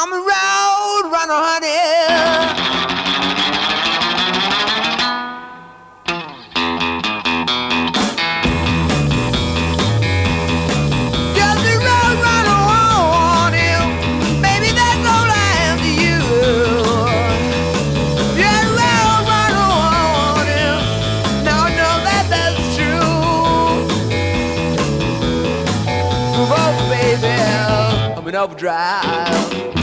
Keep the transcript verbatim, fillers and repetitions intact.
I'm a road runner, honey. Just a road runner, honey. Baby, that's all I am to you. Just a road runner, honey. Now I know that that's true. Move over, baby. I'm in overdrive.